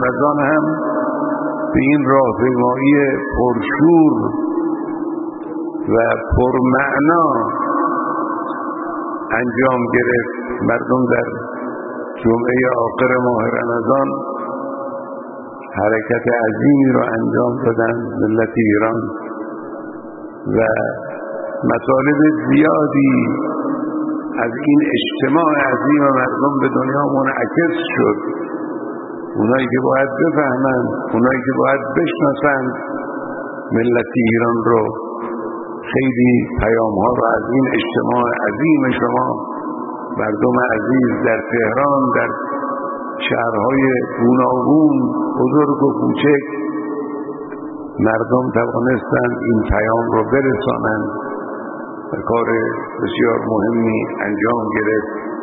از آن هم به این راهپیمایی پرشور و پرمعنا انجام گرفت. مردم در جمعه آخر ماه رمضان حرکت عظیمی را انجام دادن ملت ایران و مطالب زیادی از این اجتماع عظیم مردم به دنیا منعکس شد. اونایی که باید بفهمند، اونایی که باید بشناسند ملت ایران رو، خیلی پیام ها رو از این اجتماع عظیم شما مردم عزیز در تهران، در شهرهای گوناگون بزرگ و کوچک، مردم توانستند این پیام رو برسانند و کار بسیار مهمی انجام گرفت.